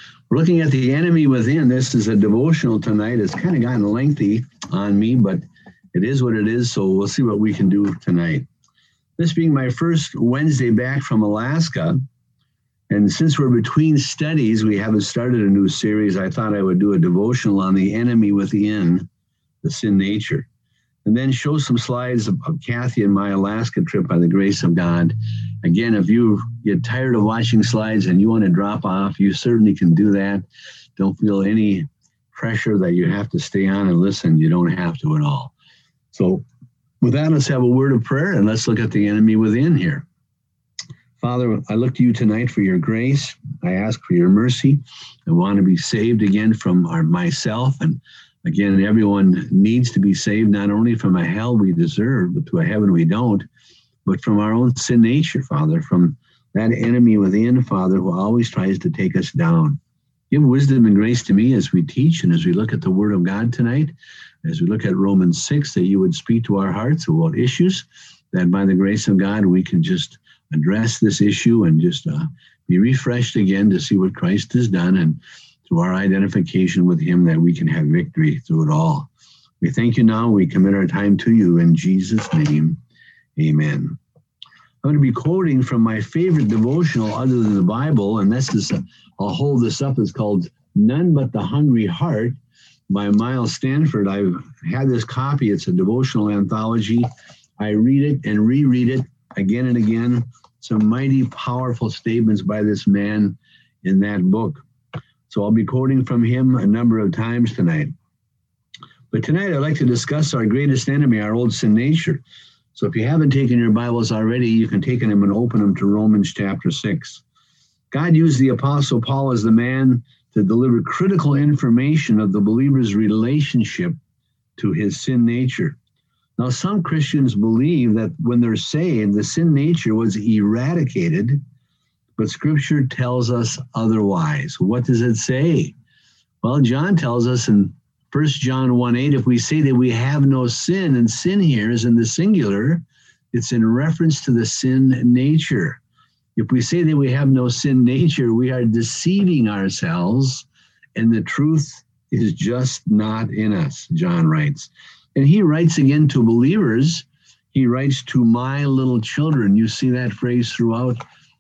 We're looking at the enemy within. This is a devotional tonight. It's kind of gotten lengthy on me, but it is what it is, so we'll see what we can do tonight. This being my first Wednesday back from Alaska, and since we're between studies, we haven't started a new series. I thought I would do a devotional on the enemy within, the sin nature, and then show some slides of Kathy and my Alaska trip by the grace of God. Again, if you get tired of watching slides and you want to drop off, you certainly can do that. Don't feel any pressure that you have to stay on and listen. You don't have to at all. So with that, let's have a word of prayer and let's look at the enemy within here. Father, I look to you tonight for your grace. I ask for your mercy. I want to be saved again from myself. And again, everyone needs to be saved, not only from a hell we deserve, but to a heaven we don't, but from our own sin nature, Father, from that enemy within, Father, who always tries to take us down. Give wisdom and grace to me as we teach and as we look at the Word of God tonight, as we look at Romans 6, that you would speak to our hearts about issues, that by the grace of God we can just address this issue and just be refreshed again to see what Christ has done, and through our identification with him that we can have victory through it all. We thank you now. We commit our time to you in Jesus' name. Amen. I'm going to be quoting from my favorite devotional other than the Bible, and this is, I'll hold this up. It's called None But the Hungry Heart by Miles Stanford. I've had this copy. It's a devotional anthology. I read it and reread it again and again. Some mighty powerful statements by this man in that book. So I'll be quoting from him a number of times tonight. But tonight I'd like to discuss our greatest enemy, our old sin nature. So if you haven't taken your Bibles already, you can take them and open them to Romans chapter 6. God used the Apostle Paul as the man to deliver critical information of the believer's relationship to his sin nature. Now, some Christians believe that when they're saved, the sin nature was eradicated, but Scripture tells us otherwise. What does it say? Well, John tells us in 1 John 1:8, if we say that we have no sin, and sin here is in the singular, it's in reference to the sin nature. If we say that we have no sin nature, we are deceiving ourselves, and the truth is just not in us, John writes. And he writes again to believers. He writes to my little children. You see that phrase throughout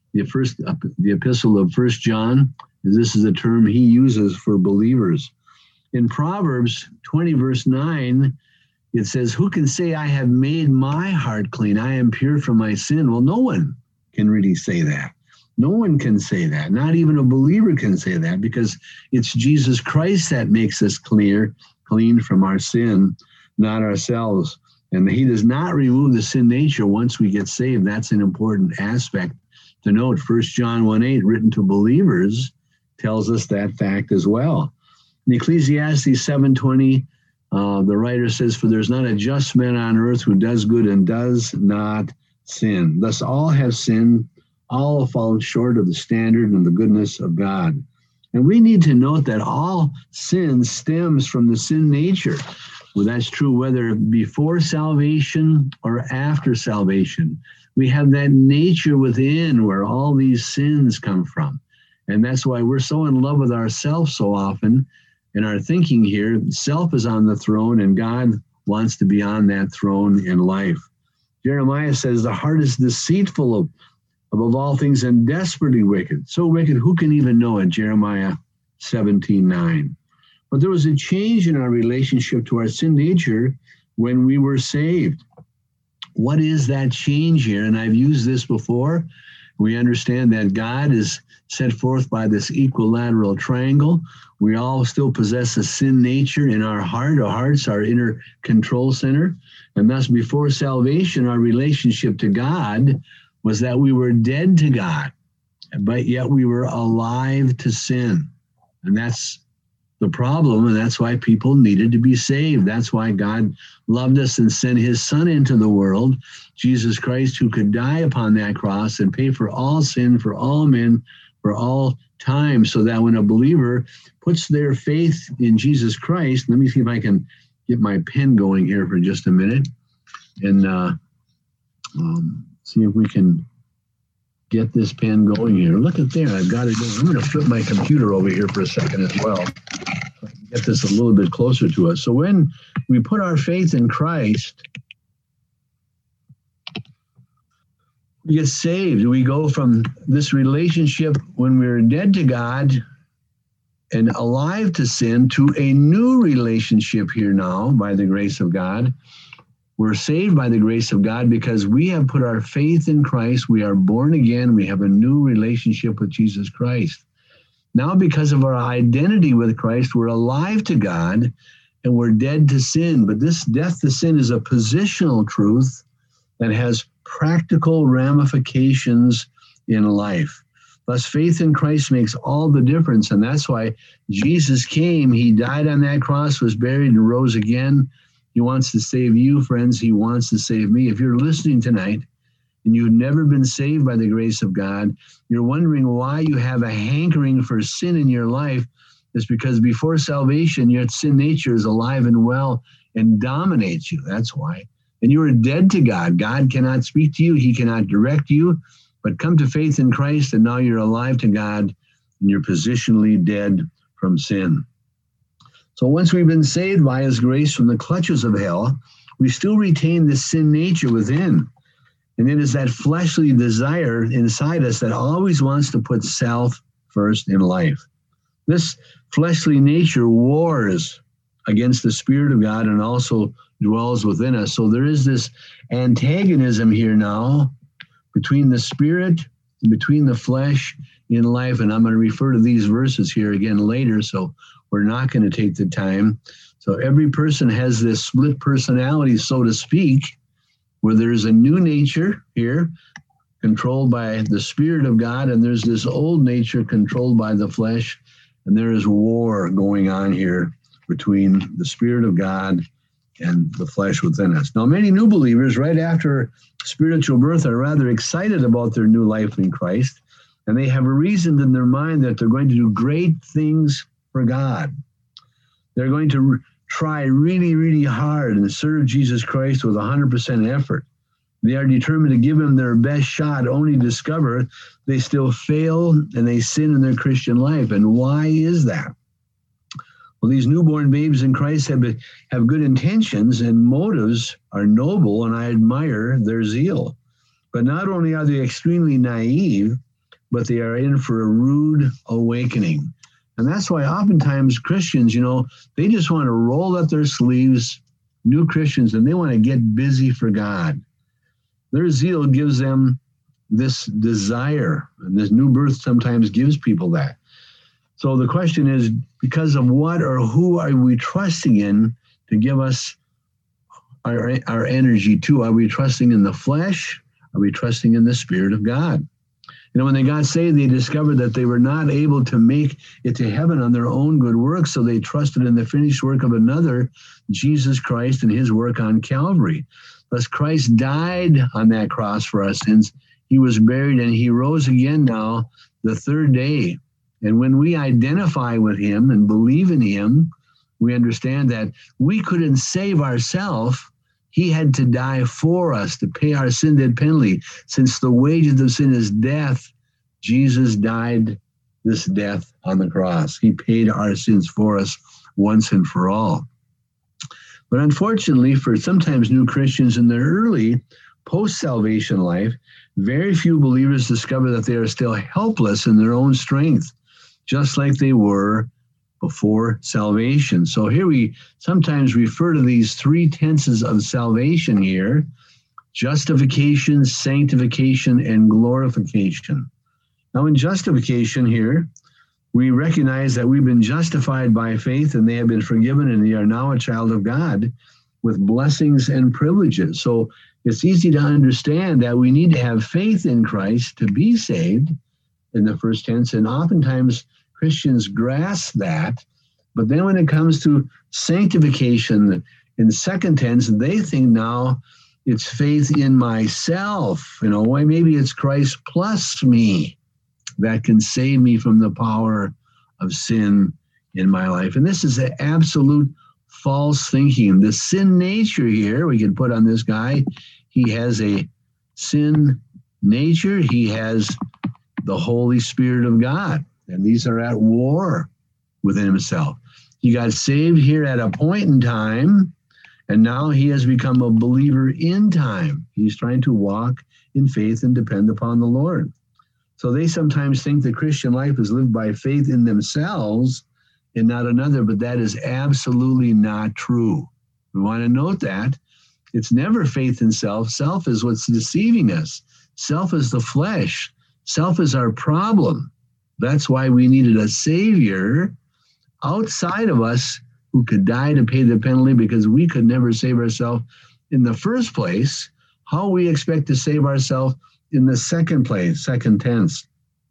the epistle of 1 John. This is a term he uses for believers. In Proverbs 20, verse 9, it says, who can say I have made my heart clean? I am pure from my sin. Well, no one can really say that. No one can say that. Not even a believer can say that, because it's Jesus Christ that makes us clean from our sin, not ourselves. And he does not remove the sin nature once we get saved. That's an important aspect to note. 1 John 1:8, written to believers, tells us that fact as well. In Ecclesiastes 7:20, the writer says, for there's not a just man on earth who does good and does not sin. Thus all have sinned, all have fallen short of the standard and the goodness of God. And we need to note that all sin stems from the sin nature. Well, that's true whether before salvation or after salvation. We have that nature within where all these sins come from. And that's why we're so in love with ourselves so often. In our thinking here, self is on the throne and God wants to be on that throne in life. Jeremiah says the heart is deceitful above all things and desperately wicked. So wicked, who can even know it? Jeremiah 17:9. But there was a change in our relationship to our sin nature when we were saved. What is that change here? And I've used this before. We understand that God is set forth by this equilateral triangle. We all still possess a sin nature in our heart. Our heart's our inner control center. And thus, before salvation, our relationship to God was that we were dead to God, but yet we were alive to sin. And that's the problem, and that's why people needed to be saved. That's why God loved us and sent his Son into the world, Jesus Christ, who could die upon that cross and pay for all sin, for all men, for all time, so that when a believer puts their faith in Jesus Christ, let me see if I can get my pen going here for just a minute, and see if we can get this pen going here. Look at there. I've got it going. I'm going to flip my computer over here for a second as well. So I can get this a little bit closer to us. So when we put our faith in Christ, we get saved. We go from this relationship when we're dead to God and alive to sin to a new relationship here now by the grace of God. We're saved by the grace of God because we have put our faith in Christ. We are born again. We have a new relationship with Jesus Christ. Now, because of our identity with Christ, we're alive to God and we're dead to sin. But this death to sin is a positional truth that has practical ramifications in life. Thus, faith in Christ makes all the difference. And that's why Jesus came. He died on that cross, was buried, and rose again. He wants to save you, friends. He wants to save me. If you're listening tonight and you've never been saved by the grace of God, you're wondering why you have a hankering for sin in your life. It's because before salvation, your sin nature is alive and well and dominates you. That's why. And you are dead to God. God cannot speak to you. He cannot direct you. But come to faith in Christ, and now you're alive to God, and you're positionally dead from sin. So once we've been saved by His grace from the clutches of hell, we still retain this sin nature within. And it is that fleshly desire inside us that always wants to put self first in life. This fleshly nature wars against the Spirit of God and also dwells within us. So there is this antagonism here now between the Spirit and between the flesh in life. And I'm going to refer to these verses here again later, so we're not going to take the time. So every person has this split personality, so to speak, where there's a new nature here controlled by the Spirit of God, and there's this old nature controlled by the flesh, and there is war going on here between the Spirit of God and the flesh within us. Now, many new believers right after spiritual birth are rather excited about their new life in Christ, and they have a reason in their mind that they're going to do great things for God. They're going to try really, really hard and serve Jesus Christ with 100% effort. They are determined to give Him their best shot, only to discover they still fail and they sin in their Christian life. And why is that? Well, these newborn babes in Christ have good intentions and motives are noble, and I admire their zeal. But not only are they extremely naive, but they are in for a rude awakening. And that's why oftentimes Christians, they just want to roll up their sleeves, new Christians, and they want to get busy for God. Their zeal gives them this desire, and this new birth sometimes gives people that. So the question is, because of what or who are we trusting in to give us our energy to? Are we trusting in the flesh? Are we trusting in the Spirit of God? When they got saved, they discovered that they were not able to make it to heaven on their own good works, so they trusted in the finished work of another, Jesus Christ, and His work on Calvary. Thus, Christ died on that cross for our sins. He was buried, and He rose again now the third day. And when we identify with Him and believe in Him, we understand that we couldn't save ourselves. He had to die for us to pay our sin debt penalty. Since the wages of sin is death, Jesus died this death on the cross. He paid our sins for us once and for all. But unfortunately, for sometimes new Christians in their early post-salvation life, very few believers discover that they are still helpless in their own strength, just like they were before salvation. So here we sometimes refer to these three tenses of salvation here: justification, sanctification, and glorification. Now in justification here, we recognize that we've been justified by faith and they have been forgiven and they are now a child of God with blessings and privileges. So it's easy to understand that we need to have faith in Christ to be saved in the first tense, and oftentimes Christians grasp that, but then when it comes to sanctification in second tense, they think now it's faith in myself. Maybe it's Christ plus me that can save me from the power of sin in my life. And this is an absolute false thinking. The sin nature here, we can put on this guy, he has a sin nature, he has the Holy Spirit of God. And these are at war within himself. He got saved here at a point in time, and now he has become a believer in time. He's trying to walk in faith and depend upon the Lord. So they sometimes think the Christian life is lived by faith in themselves and not another, but that is absolutely not true. We want to note that. It's never faith in self. Self is what's deceiving us. Self is the flesh. Self is our problem. That's why we needed a Savior outside of us who could die to pay the penalty, because we could never save ourselves in the first place. How we expect to save ourselves in the second place, second tense.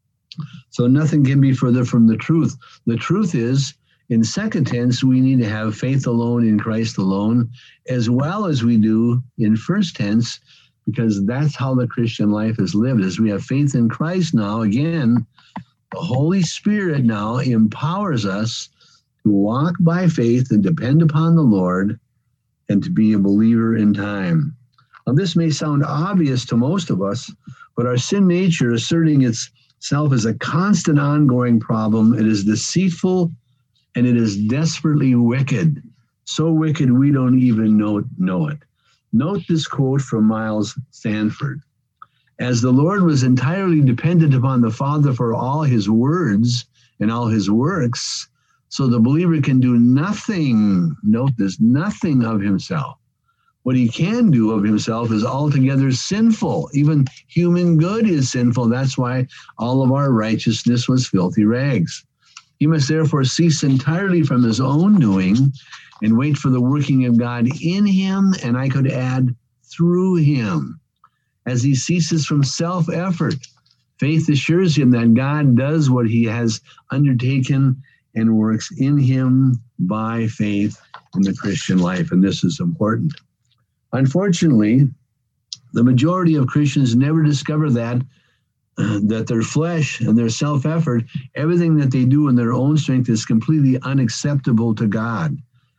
So nothing can be further from the truth. The truth is, in second tense, we need to have faith alone in Christ alone, as well as we do in first tense, because that's how the Christian life is lived. As we have faith in Christ now, again, the Holy Spirit now empowers us to walk by faith and depend upon the Lord and to be a believer in time. Now, this may sound obvious to most of us, but our sin nature asserting itself as a constant ongoing problem. It is deceitful and it is desperately wicked. So wicked we don't even know it. Note this quote from Miles Sanford. As the Lord was entirely dependent upon the Father for all his words and all his works, so the believer can do nothing, note this, nothing of himself. What he can do of himself is altogether sinful. Even human good is sinful. That's why all of our righteousness was filthy rags. He must therefore cease entirely from his own doing and wait for the working of God in him, and I could add, through him. As he ceases from self-effort, faith assures him that God does what he has undertaken and works in him by faith in the Christian life, and this is important. Unfortunately, the majority of Christians never discover that their flesh and their self-effort, everything that they do in their own strength is completely unacceptable to God.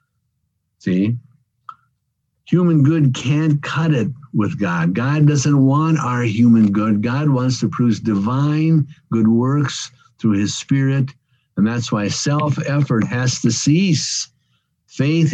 See? Human good can't cut it with God. God doesn't want our human good. God wants to produce divine good works through his Spirit, and that's why self-effort has to cease. Faith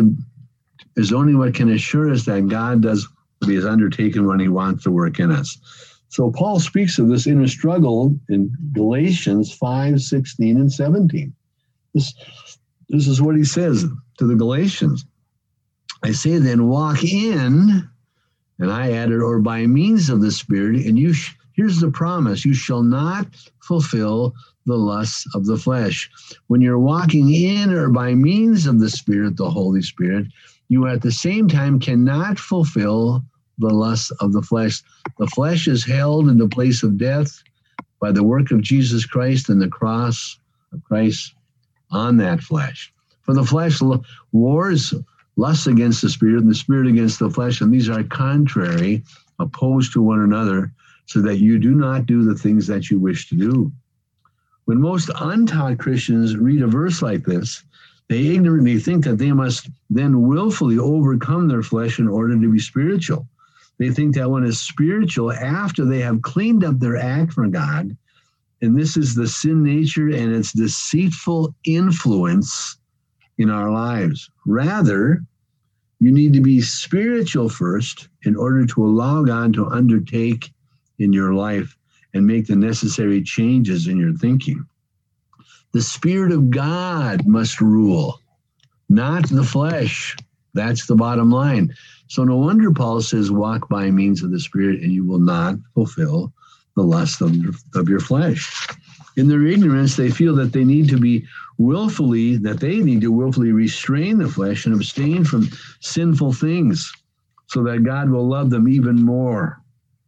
is only what can assure us that God does what he has undertaken when he wants to work in us. So Paul speaks of this inner struggle in Galatians 5:16 and 17. This is what he says to the Galatians. I say then, walk in, and I added, or by means of the Spirit, and here's the promise, you shall not fulfill the lusts of the flesh. When you're walking in or by means of the Spirit, the Holy Spirit, you at the same time cannot fulfill the lusts of the flesh. The flesh is held in the place of death by the work of Jesus Christ and the cross of Christ on that flesh. For the flesh wars, lusts against the Spirit, and the Spirit against the flesh, and these are contrary, opposed to one another, so that you do not do the things that you wish to do. When most untaught Christians read a verse like this, they ignorantly think that they must then willfully overcome their flesh in order to be spiritual. They think that one is spiritual after they have cleaned up their act for God, and this is the sin nature and its deceitful influence in our lives. Rather, you need to be spiritual first in order to allow God to undertake in your life and make the necessary changes in your thinking. The Spirit of God must rule, not the flesh. That's the bottom line. So no wonder Paul says, walk by means of the Spirit, and you will not fulfill the lust of your flesh. In their ignorance, they feel that they need to willfully restrain the flesh and abstain from sinful things so that God will love them even more.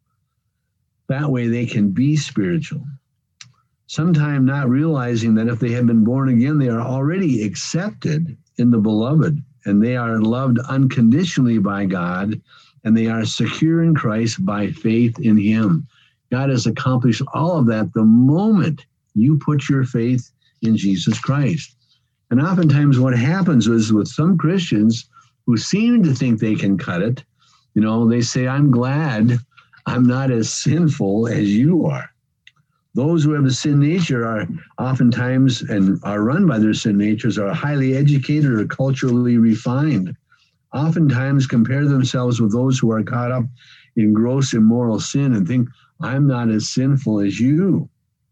That way they can be spiritual. Sometimes not realizing that if they have been born again, they are already accepted in the beloved, and they are loved unconditionally by God, and they are secure in Christ by faith in him. God has accomplished all of that the moment you put your faith in Jesus Christ. And oftentimes what happens is with some Christians who seem to think they can cut it, they say, I'm glad I'm not as sinful as you are. Those who have a sin nature are oftentimes, and are run by their sin natures, are highly educated or culturally refined. Oftentimes compare themselves with those who are caught up in gross immoral sin and think, I'm not as sinful as you.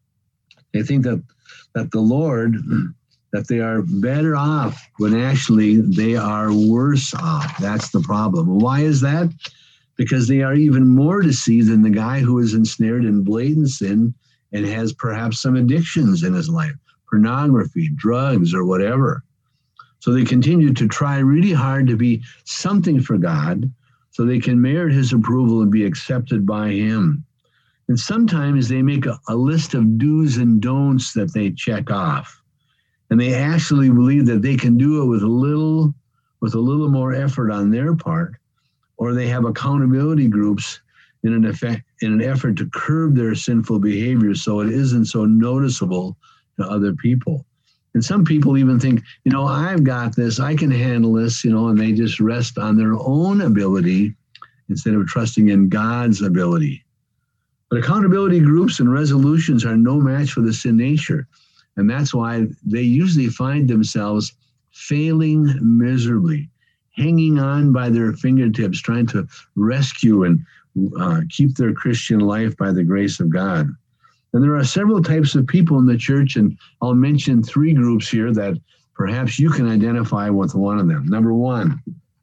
They think that the Lord, that they are better off when actually they are worse off. That's the problem. Why is that? Because they are even more deceived than the guy who is ensnared in blatant sin and has perhaps some addictions in his life, pornography, drugs, or whatever. So they continue to try really hard to be something for God so they can merit his approval and be accepted by him. And sometimes they make a list of do's and don'ts that they check off. And they actually believe that they can do it with a little more effort on their part, or they have accountability groups in an effort to curb their sinful behavior so it isn't so noticeable to other people. And some people even think, I've got this, I can handle this, and they just rest on their own ability instead of trusting in God's ability. But accountability groups and resolutions are no match for the sin nature. And that's why they usually find themselves failing miserably, hanging on by their fingertips, trying to rescue and keep their Christian life by the grace of God. And there are several types of people in the church, and I'll mention 3 groups here that perhaps you can identify with one of them. Number 1,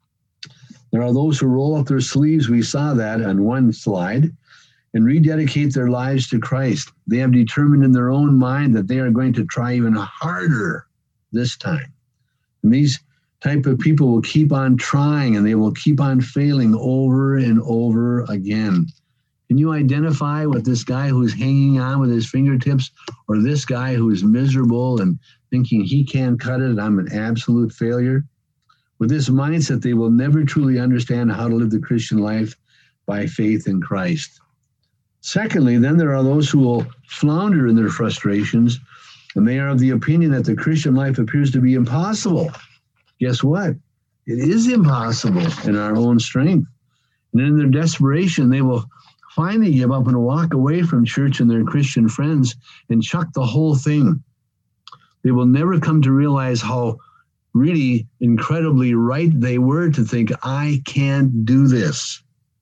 there are those who roll up their sleeves. We saw that on one slide, and rededicate their lives to Christ. They have determined in their own mind that they are going to try even harder this time. And these type of people will keep on trying, and they will keep on failing over and over again. Can you identify with this guy who's hanging on with his fingertips, or this guy who is miserable and thinking he can't cut it, I'm an absolute failure? With this mindset, they will never truly understand how to live the Christian life by faith in Christ. Secondly, then there are those who will flounder in their frustrations, and they are of the opinion that the Christian life appears to be impossible. Guess what? It is impossible in our own strength. And in their desperation, they will finally give up and walk away from church and their Christian friends and chuck the whole thing. They will never come to realize how really incredibly right they were to think, I can't do this.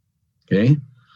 Okay?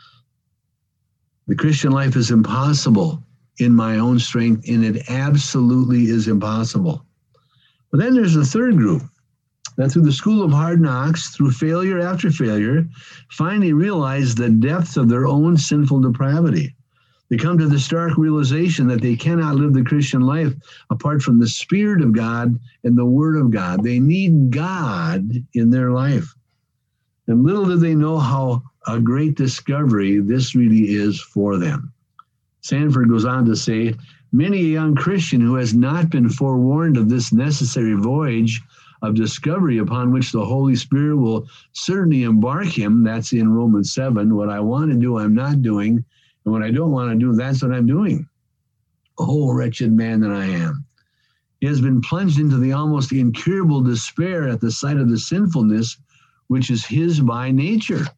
The Christian life is impossible in my own strength, and it absolutely is impossible. But then there's a third group that through the school of hard knocks, through failure after failure, finally realize the depth of their own sinful depravity. They come to the stark realization that they cannot live the Christian life apart from the Spirit of God and the Word of God. They need God in their life. And little do they know how a great discovery this really is for them. Sanford goes on to say, many a young Christian who has not been forewarned of this necessary voyage of discovery upon which the Holy Spirit will certainly embark him, that's in Romans 7, what I want to do, I'm not doing, and what I don't want to do, that's what I'm doing. Oh, wretched man that I am. He has been plunged into the almost incurable despair at the sight of the sinfulness which is his by nature.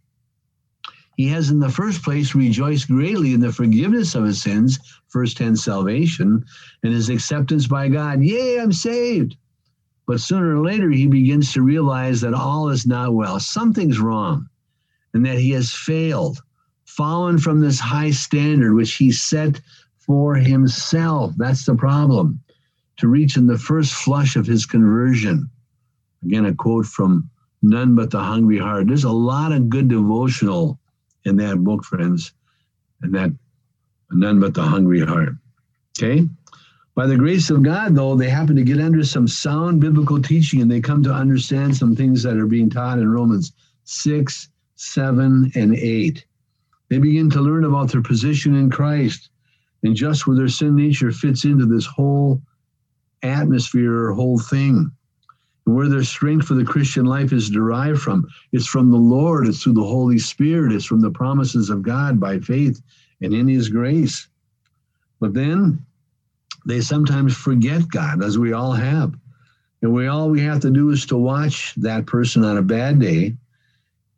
He has in the first place rejoiced greatly in the forgiveness of his sins, first 10 salvation, and his acceptance by God. Yea, I'm saved. But sooner or later, he begins to realize that all is not well. Something's wrong, and that he has failed, fallen from this high standard which he set for himself. That's the problem, to reach in the first flush of his conversion. Again, a quote from None But the Hungry Heart. There's a lot of good devotional in that book, friends, and that None But the Hungry Heart. Okay? By the grace of God, though, they happen to get under some sound biblical teaching, and they come to understand some things that are being taught in Romans 6, 7, and 8. They begin to learn about their position in Christ and just where their sin nature fits into this whole atmosphere or whole thing. And where their strength for the Christian life is derived from. It's from the Lord. It's through the Holy Spirit. It's from the promises of God by faith and in his grace. But then they sometimes forget God, as we all have. And all we have to do is to watch that person on a bad day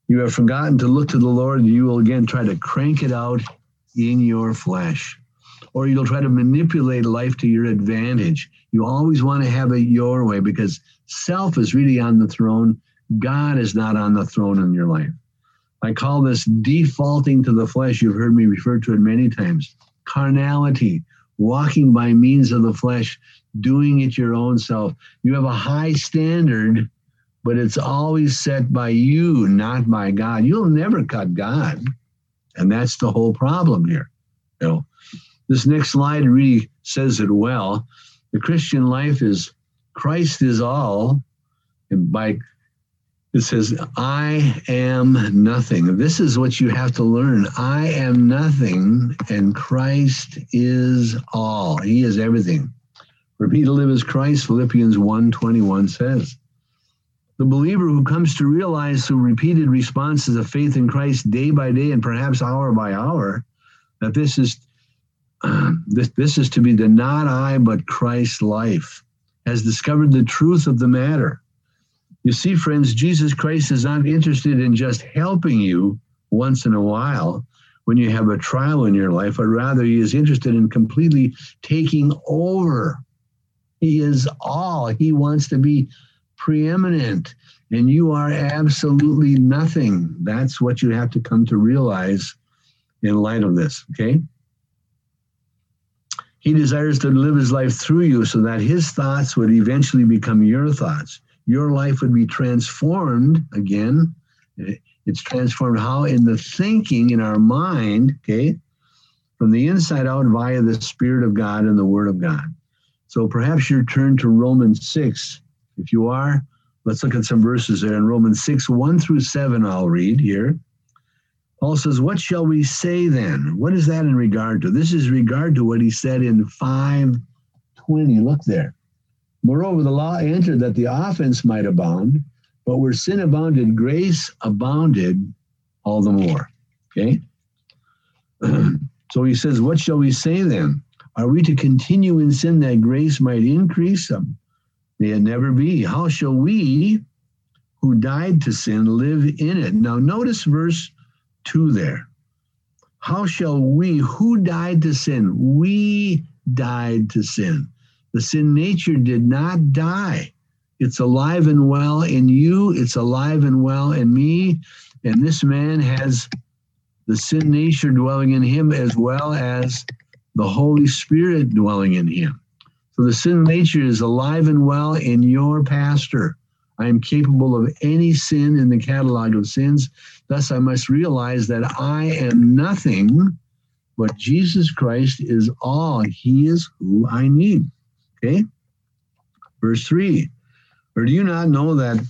You have forgotten to look to the Lord, and you will again try to crank it out in your flesh. Or you'll try to manipulate life to your advantage. You always want to have it your way because self is really on the throne. God is not on the throne in your life. I call this defaulting to the flesh. You've heard me refer to it many times. Carnality, walking by means of the flesh, doing it your own self. You have a high standard, but it's always set by you, not by God. You'll never cut God. And that's the whole problem here. You know, this next slide really says it well. The Christian life is Christ is all. And it says, I am nothing. This is what you have to learn. I am nothing, and Christ is all. He is everything. For me to live as Christ, Philippians 1:21 says. The believer who comes to realize through repeated responses of faith in Christ day by day and perhaps hour by hour that this is to be the not I but Christ life, has discovered the truth of the matter. You see, friends, Jesus Christ is not interested in just helping you once in a while when you have a trial in your life, but rather he is interested in completely taking over. He is all. He wants to be preeminent, and you are absolutely nothing. That's what you have to come to realize in light of this, okay? He desires to live his life through you so that his thoughts would eventually become your thoughts. Your life would be transformed again. It's transformed how? In the thinking in our mind, okay, from the inside out via the Spirit of God and the Word of God. So perhaps you're turned to Romans 6. If you are, let's look at some verses there. In Romans 6, 1-7, I'll read here. Paul says, what shall we say then? What is that in regard to? This is regard to what he said in 5:20. Look there. Moreover, the law entered that the offense might abound, but where sin abounded, grace abounded all the more. Okay? So he says, what shall we say then? Are we to continue in sin that grace might increase? May it never be. How shall we who died to sin live in it? Now notice verse 2 there. How shall we who died to sin? We died to sin. The sin nature did not die. It's alive and well in you. It's alive and well in me. And this man has the sin nature dwelling in him as well as the Holy Spirit dwelling in him. So the sin nature is alive and well in your pastor. I am capable of any sin in the catalog of sins. Thus, I must realize that I am nothing, but Jesus Christ is all. He is who I need. Okay? Verse 3. Or do you not know that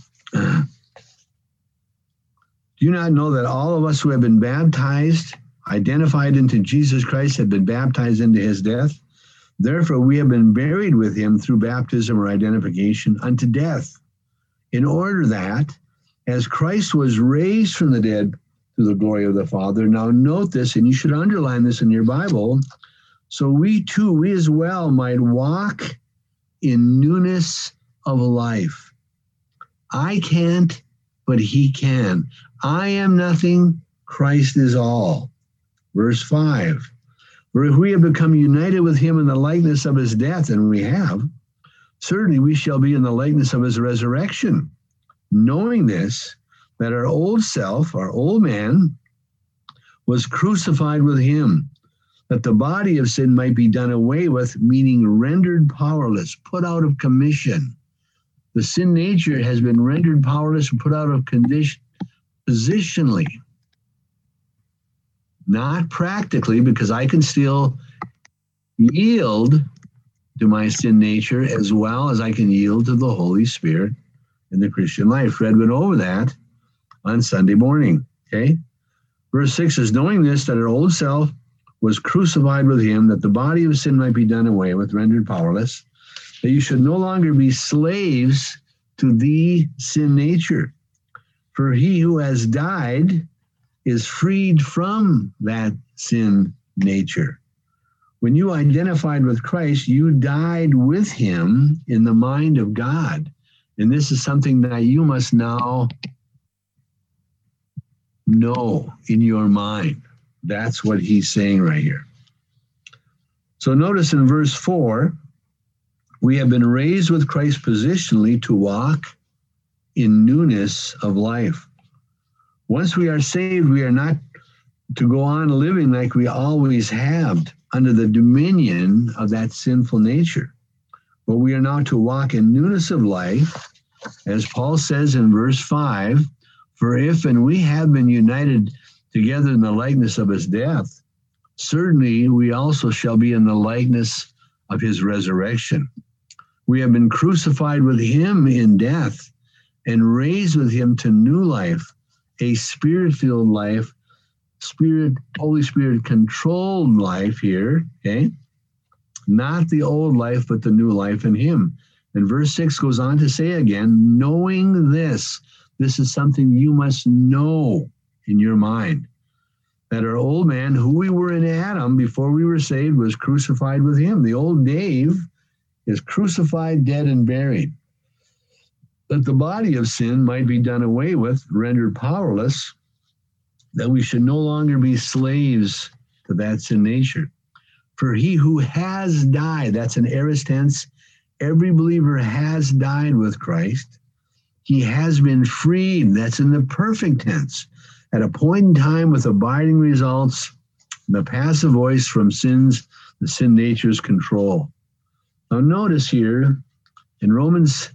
all of us who have been baptized, identified into Jesus Christ, have been baptized into his death? Therefore, we have been buried with him through baptism or identification unto death, in order that, as Christ was raised from the dead through the glory of the Father. Now note this, and you should underline this in your Bible, so we too, we as well might walk in newness of life. I can't, but he can. I am nothing, Christ is all. Verse 5. For if we have become united with him in the likeness of his death, and we have, certainly we shall be in the likeness of his resurrection, knowing this, that our old self, our old man, was crucified with him, that the body of sin might be done away with, meaning rendered powerless, put out of commission. The sin nature has been rendered powerless and put out of condition positionally. Not practically, because I can still yield to my sin nature as well as I can yield to the Holy Spirit in the Christian life. Fred went over that on Sunday morning, okay? Verse 6 is, knowing this, that our old self was crucified with him, that the body of sin might be done away with, rendered powerless, that you should no longer be slaves to the sin nature. For he who has died is freed from that sin nature. When you identified with Christ, you died with him in the mind of God. And this is something that you must now know in your mind. That's what he's saying right here. So notice in verse 4, we have been raised with Christ positionally to walk in newness of life. Once we are saved, we are not to go on living like we always have under the dominion of that sinful nature. But we are now to walk in newness of life, as Paul says in verse 5, for if and we have been united together in the likeness of his death, certainly we also shall be in the likeness of his resurrection. We have been crucified with him in death and raised with him to new life, a spirit-filled life, Holy Spirit controlled life here, okay? Not the old life, but the new life in him. And verse 6 goes on to say again, knowing this is something you must know in your mind, that our old man, who we were in Adam before we were saved, was crucified with him. The old Dave is crucified, dead, and buried, that the body of sin might be done away with, rendered powerless, that we should no longer be slaves to that sin nature. For he who has died, that's an aorist tense, every believer has died with Christ. He has been freed, that's in the perfect tense, at a point in time with abiding results, the passive voice from the sin nature's control. Now notice here, in Romans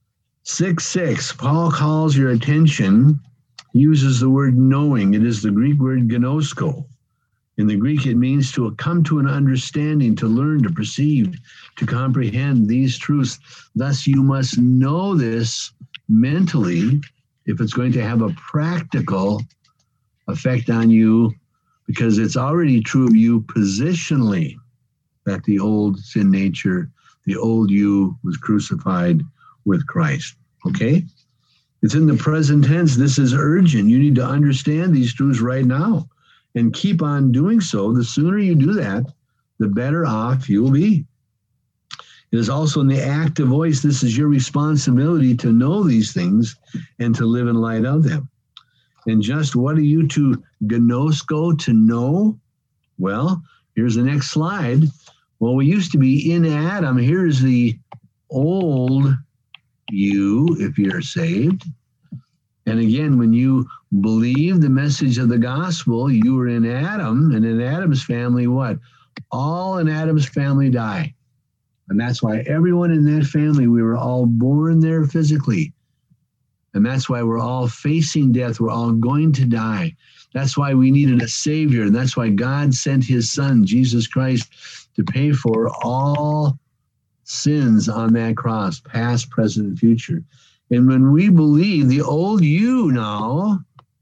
6:6, Paul calls your attention, uses the word knowing. It is the Greek word gnosko. In the Greek, it means to come to an understanding, to learn, to perceive, to comprehend these truths. Thus, you must know this mentally if it's going to have a practical effect on you, because it's already true of you positionally, that the old sin nature, the old you, was crucified with Christ. Okay? It's in the present tense. This is urgent. You need to understand these truths right now and keep on doing so. The sooner you do that, the better off you'll be. It is also in the active voice. This is your responsibility to know these things and to live in light of them. And just what are you to gnosko, to know? Well, here's the next slide. Well, we used to be in Adam. Here's the old you, if you're saved. And again, when you believe the message of the gospel, you were in Adam, and in Adam's family, what? All in Adam's family die. And that's why everyone in that family, we were all born there physically. And that's why we're all facing death. We're all going to die. That's why we needed a Savior. And that's why God sent his Son, Jesus Christ, to pay for all sins on that cross, past, present, and future. And when we believe, the old you now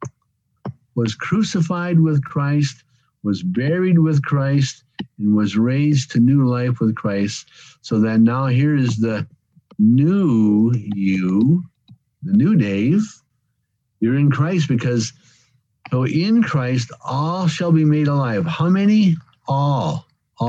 was crucified with Christ, was buried with Christ, and was raised to new life with Christ, so that now here is the new you, the new Dave. You're in Christ, because so in Christ all shall be made alive. How many? All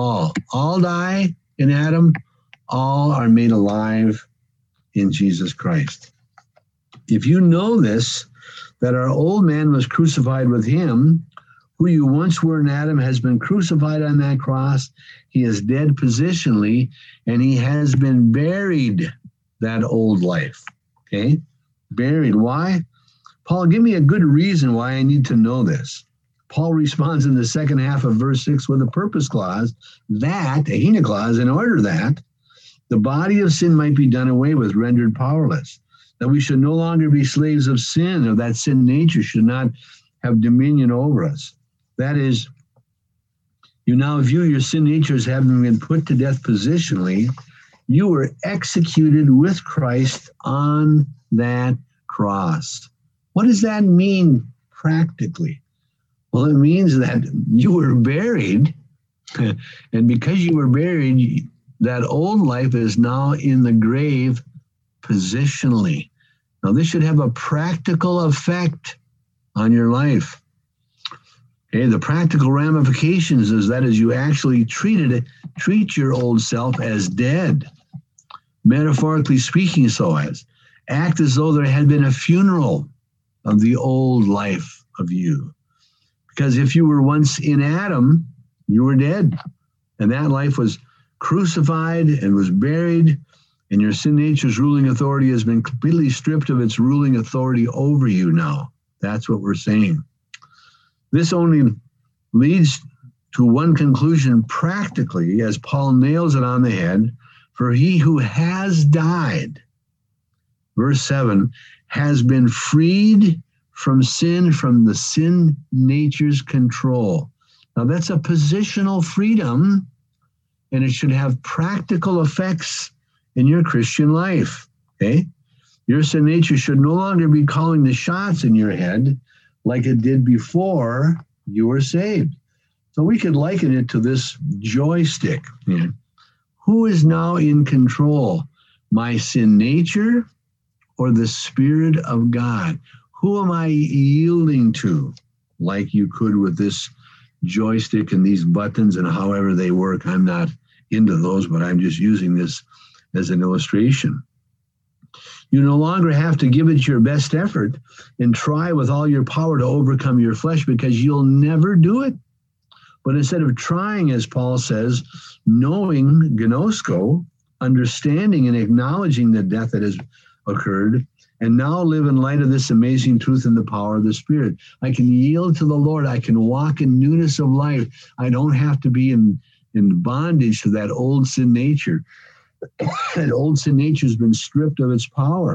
die in Adam. All are made alive in Jesus Christ. If you know this, that our old man was crucified with him, who you once were in Adam has been crucified on that cross. He is dead positionally, and he has been buried, that old life. Okay? Buried. Why? Paul, give me a good reason why I need to know this. Paul responds in the second half of verse 6 with a purpose clause, that, a hina clause, in order that the body of sin might be done away with, rendered powerless, that we should no longer be slaves of sin, or that sin nature should not have dominion over us. That is, you now view your sin nature as having been put to death positionally. You were executed with Christ on that cross. What does that mean practically? Well, it means that you were buried, and because you were buried, that old life is now in the grave positionally. Now, this should have a practical effect on your life. Okay, the practical ramifications is that as you actually treat your old self as dead, metaphorically speaking, so as act as though there had been a funeral of the old life of you. Because if you were once in Adam, you were dead. And that life was crucified and was buried, and your sin nature's ruling authority has been completely stripped of its ruling authority over you now. That's what we're saying. This only leads to one conclusion practically, as Paul nails it on the head, for he who has died, verse 7, has been freed from sin, from the sin nature's control. Now that's a positional freedom, and it should have practical effects in your Christian life, okay? Your sin nature should no longer be calling the shots in your head like it did before you were saved. So we could liken it to this joystick. Yeah. Who is now in control? My sin nature or the Spirit of God? Who am I yielding to? Like you could with this joystick and these buttons and however they work. I'm not into those, but I'm just using this as an illustration. You no longer have to give it your best effort and try with all your power to overcome your flesh, because you'll never do it. But instead of trying, as Paul says, knowing, gnosko, understanding and acknowledging the death that has occurred, and now live in light of this amazing truth in the power of the Spirit. I can yield to the Lord. I can walk in newness of life. I don't have to be in bondage to that old sin nature. That old sin nature has been stripped of its power.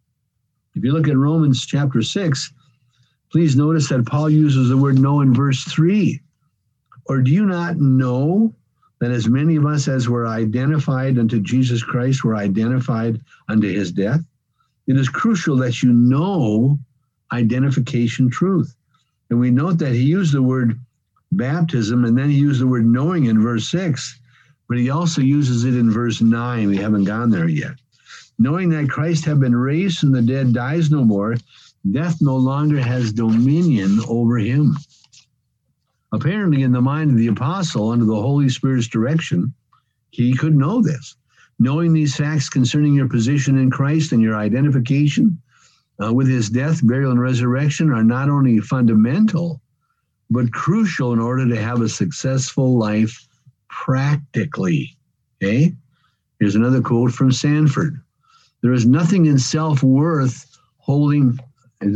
If you look at Romans chapter 6, please notice that Paul uses the word know in verse 3. Or do you not know that as many of us as were identified unto Jesus Christ were identified unto his death? It is crucial that you know identification truth. And we note that he used the word baptism, and then he used the word knowing in verse 6, but he also uses it in verse 9. We haven't gone there yet. Knowing that Christ have been raised from the dead, dies no more, death no longer has dominion over him. Apparently, in the mind of the apostle, under the Holy Spirit's direction, he could know this. Knowing these facts concerning your position in Christ and your identification with his death, burial, and resurrection are not only fundamental, but crucial in order to have a successful life practically. Okay? Here's another quote from Sanford. There is nothing in self worth holding on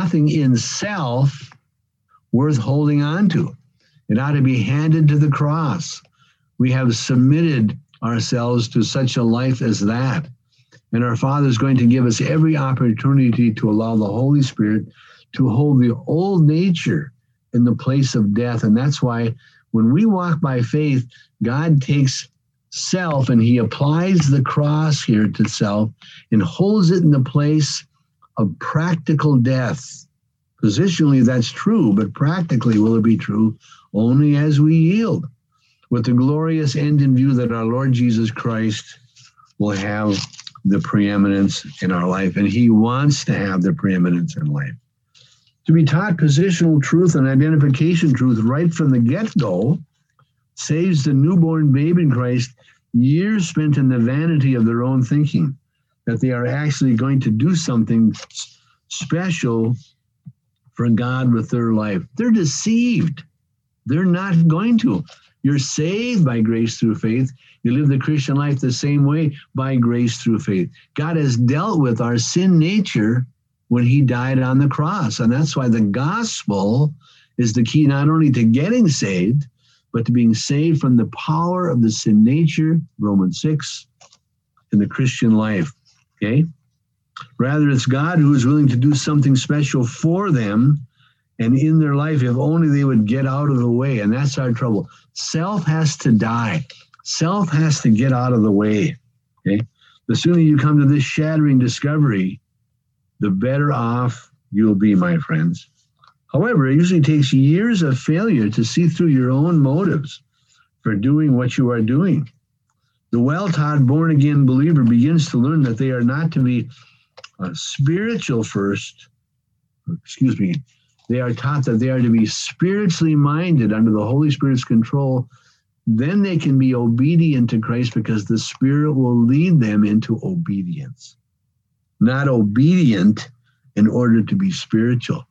to. It ought to be handed to the cross. We have submitted ourselves to such a life as that. And our Father is going to give us every opportunity to allow the Holy Spirit to hold the old nature in the place of death. And that's why when we walk by faith, God takes self and he applies the cross here to self and holds it in the place of practical death. Positionally, that's true, but practically will it be true only as we yield, with the glorious end in view that our Lord Jesus Christ will have the preeminence in our life, and he wants to have the preeminence in life. To be taught positional truth and identification truth right from the get-go saves the newborn babe in Christ years spent in the vanity of their own thinking, that they are actually going to do something special for God with their life. They're deceived. They're not going to. You're saved by grace through faith. You live the Christian life the same way by grace through faith. God has dealt with our sin nature when he died on the cross. And that's why the gospel is the key not only to getting saved, but to being saved from the power of the sin nature, Romans 6, in the Christian life. Okay? Rather, it's God who is willing to do something special for them and in their life, if only they would get out of the way. And that's our trouble. Self has to die. Self has to get out of the way. Okay? The sooner you come to this shattering discovery, the better off you'll be, my friends. However, it usually takes years of failure to see through your own motives for doing what you are doing. The well-taught born-again believer begins to learn that they are not to be spiritual first. They are taught that they are to be spiritually minded under the Holy Spirit's control. Then they can be obedient to Christ because the Spirit will lead them into obedience. Not obedient in order to be spiritual.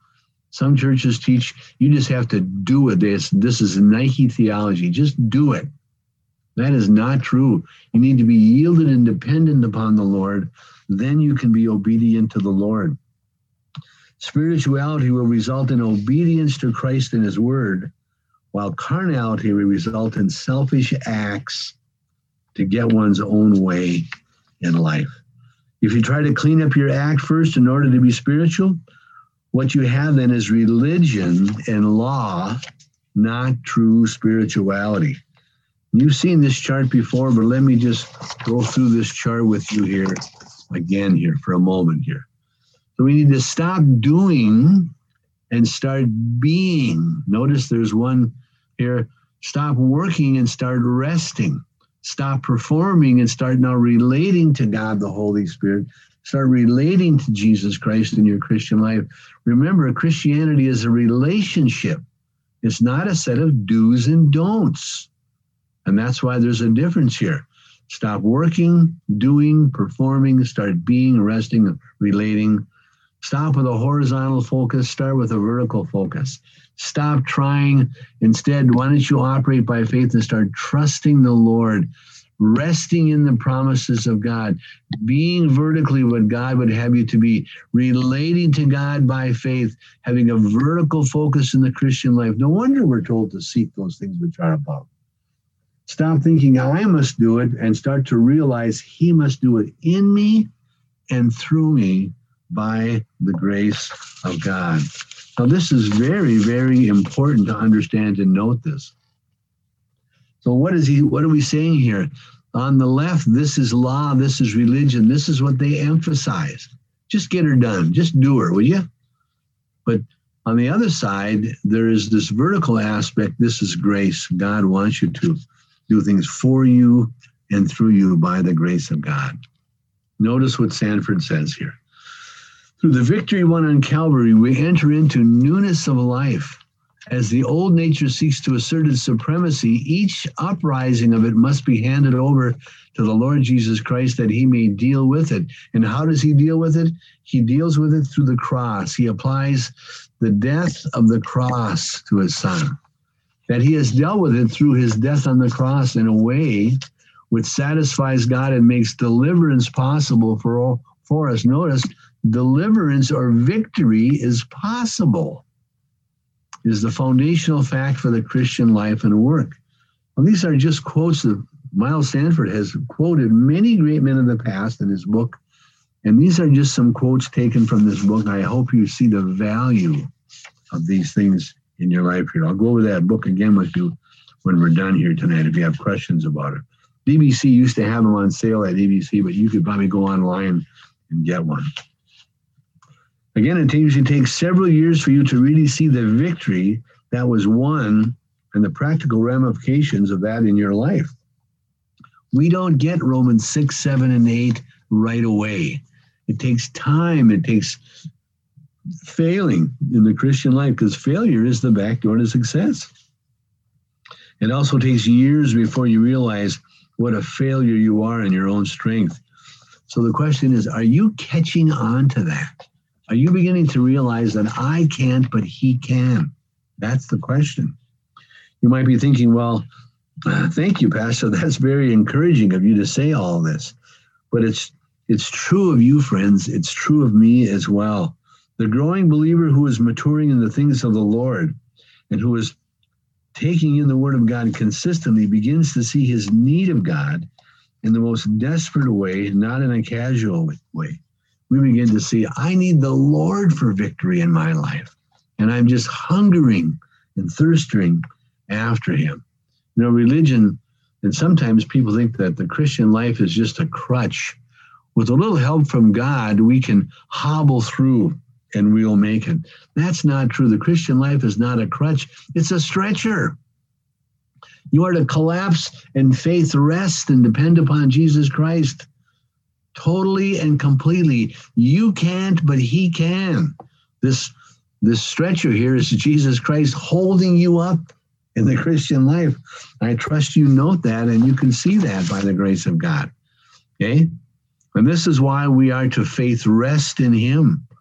Some churches teach you just have to do it. This is Nike theology. Just do it. That is not true. You need to be yielded and dependent upon the Lord. Then you can be obedient to the Lord. Spirituality will result in obedience to Christ and his word, while carnality will result in selfish acts to get one's own way in life. If you try to clean up your act first in order to be spiritual, what you have then is religion and law, not true spirituality. You've seen this chart before, but let me just go through this chart with you here again here for a moment here. So we need to stop doing and start being. Notice there's one here. Stop working and start resting. Stop performing and start now relating to God, the Holy Spirit. Start relating to Jesus Christ in your Christian life. Remember, Christianity is a relationship. It's not a set of do's and don'ts. And that's why there's a difference here. Stop working, doing, performing, start being, resting, relating. Stop with a horizontal focus, start with a vertical focus. Stop trying. Instead, why don't you operate by faith and start trusting the Lord, resting in the promises of God, being vertically what God would have you to be, relating to God by faith, having a vertical focus in the Christian life. No wonder we're told to seek those things which are above. Stop thinking I must do it and start to realize he must do it in me and through me by the grace of God. Now, this is very, very important to understand and note this. So what are we saying here? On the left, this is law, this is religion, this is what they emphasize. Just get her done, just do her, will you? But on the other side, there is this vertical aspect. This is grace. God wants you to do things for you and through you by the grace of God. Notice what Sanford says here. Through the victory won on Calvary, we enter into newness of life. As the old nature seeks to assert its supremacy, each uprising of it must be handed over to the Lord Jesus Christ that he may deal with it. And how does he deal with it? He deals with it through the cross. He applies the death of the cross to his son. That he has dealt with it through his death on the cross in a way which satisfies God and makes deliverance possible for us. Notice, deliverance or victory is possible, is the foundational fact for the Christian life and work. Well, these are just quotes that Miles Sanford has quoted many great men of the past in his book, and these are just some quotes taken from this book. I hope you see the value of these things in your life here. I'll go over that book again with you when we're done here tonight if you have questions about it. BBC used to have them on sale at ABC, but you could probably go online and get one. Again, it usually takes several years for you to really see the victory that was won and the practical ramifications of that in your life. We don't get Romans 6, 7, and 8 right away. It takes time. It takes failing in the Christian life, because failure is the back door to success. It also takes years before you realize what a failure you are in your own strength. So the question is, are you catching on to that? Are you beginning to realize that I can't, but he can? That's the question. You might be thinking, well, thank you, Pastor. That's very encouraging of you to say all this. But it's true of you, friends. It's true of me as well. The growing believer who is maturing in the things of the Lord and who is taking in the Word of God consistently begins to see his need of God in the most desperate way, not in a casual way. We begin to see, I need the Lord for victory in my life. And I'm just hungering and thirsting after him. You know, religion, and sometimes people think that the Christian life is just a crutch. With a little help from God, we can hobble through and we'll make it. That's not true. The Christian life is not a crutch. It's a stretcher. You are to collapse in faith, rest, and depend upon Jesus Christ. Totally and completely. You can't, but he can. This stretcher here is Jesus Christ holding you up in the Christian life. I trust you note that, and you can see that by the grace of God. Okay? And this is why we are to faith rest in him.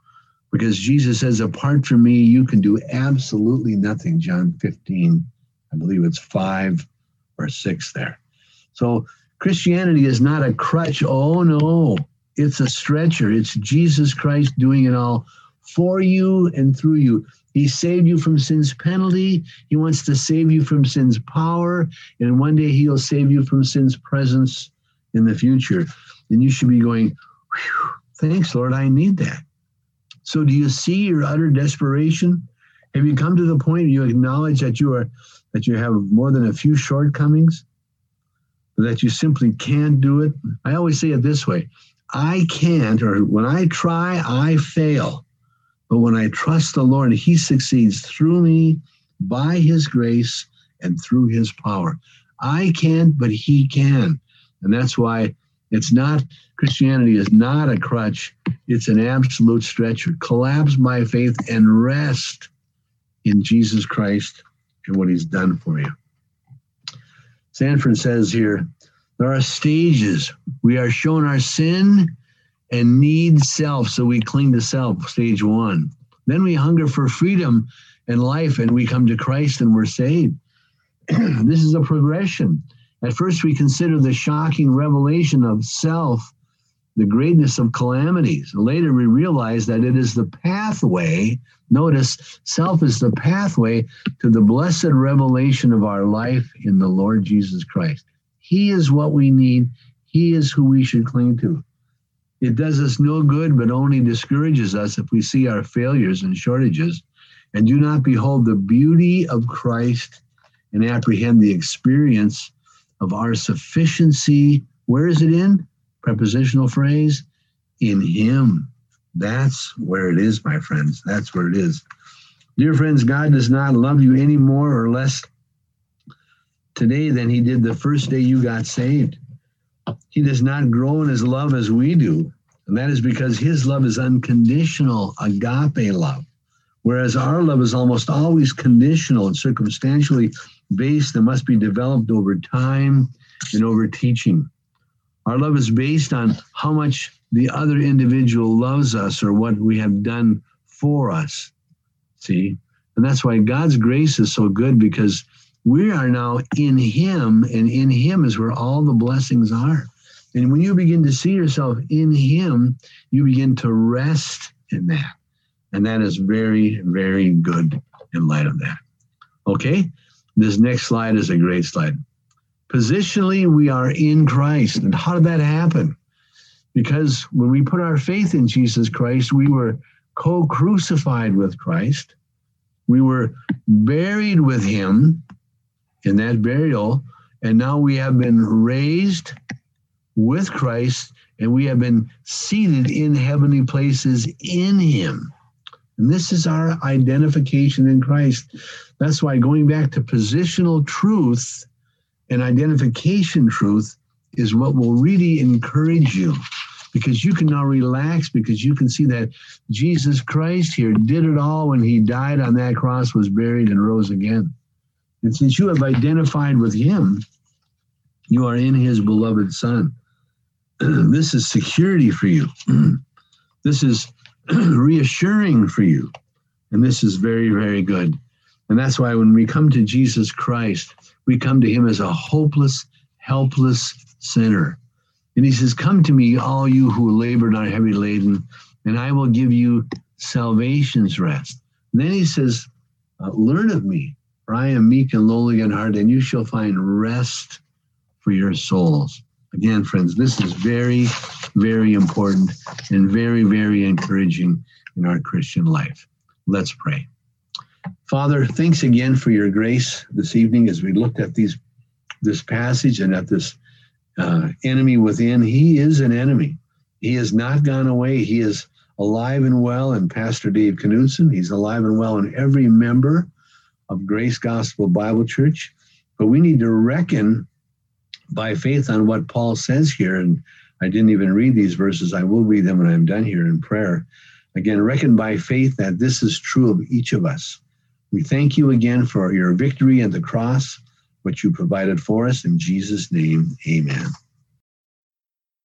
Because Jesus says, apart from me, you can do absolutely nothing. John 15, I believe it's 5 or 6 there. So Christianity is not a crutch. Oh, no. It's a stretcher. It's Jesus Christ doing it all for you and through you. He saved you from sin's penalty. He wants to save you from sin's power. And one day he'll save you from sin's presence in the future. And you should be going, thanks, Lord, I need that. So do you see your utter desperation? Have you come to the point you acknowledge that you have more than a few shortcomings? That you simply can't do it? I always say it this way. I can't, or when I try, I fail. But when I trust the Lord, he succeeds through me by his grace and through his power. I can't, but he can. And that's why Christianity is not a crutch. It's an absolute stretcher. Collapse by faith and rest in Jesus Christ and what he's done for you. Sanford says here, there are stages. We are shown our sin and need self, so we cling to self, stage 1. Then we hunger for freedom and life, and we come to Christ and we're saved. This is a progression. At first, we consider the shocking revelation of self, the greatness of calamities. Later, we realize that it is the pathway. Notice, self is the pathway to the blessed revelation of our life in the Lord Jesus Christ. He is what we need. He is who we should cling to. It does us no good, but only discourages us if we see our failures and shortages and do not behold the beauty of Christ and apprehend the experience of our sufficiency. Where is it in? Prepositional phrase, in him. That's where it is, my friends. That's where it is. Dear friends, God does not love you any more or less today than he did the first day you got saved. He does not grow in his love as we do. And that is because his love is unconditional, agape love. Whereas our love is almost always conditional and circumstantially based and must be developed over time and over teaching. Our love is based on how much the other individual loves us or what we have done for us. See? And that's why God's grace is so good, because we are now in him, and in him is where all the blessings are. And when you begin to see yourself in him, you begin to rest in that. And that is very, very good in light of that. Okay? This next slide is a great slide. Positionally, we are in Christ. And how did that happen? Because when we put our faith in Jesus Christ, we were co-crucified with Christ. We were buried with him in that burial, and now we have been raised with Christ, and we have been seated in heavenly places in him. And this is our identification in Christ. That's why going back to positional truth and identification truth is what will really encourage you, because you can now relax, because you can see that Jesus Christ here did it all when he died on that cross, was buried, and rose again. And since you have identified with him, you are in his beloved Son. This is security for you. This is reassuring for you. And this is very, very good. And that's why when we come to Jesus Christ, we come to him as a hopeless, helpless sinner. And he says, come to me, all you who labor and are heavy laden, and I will give you salvation's rest. And then he says, learn of me, for I am meek and lowly in heart, and you shall find rest for your souls. Again, friends, this is very, very important and very, very encouraging in our Christian life. Let's pray. Father, thanks again for your grace this evening as we looked at this passage and at this enemy within. He is an enemy. He has not gone away. He is alive and well in Pastor Dave Knudsen. He's alive and well in every member of Grace Gospel Bible Church. But we need to reckon by faith on what Paul says here. And I didn't even read these verses. I will read them when I'm done here in prayer. Again, reckon by faith that this is true of each of us. We thank you again for your victory at the cross, which you provided for us. In Jesus' name, amen.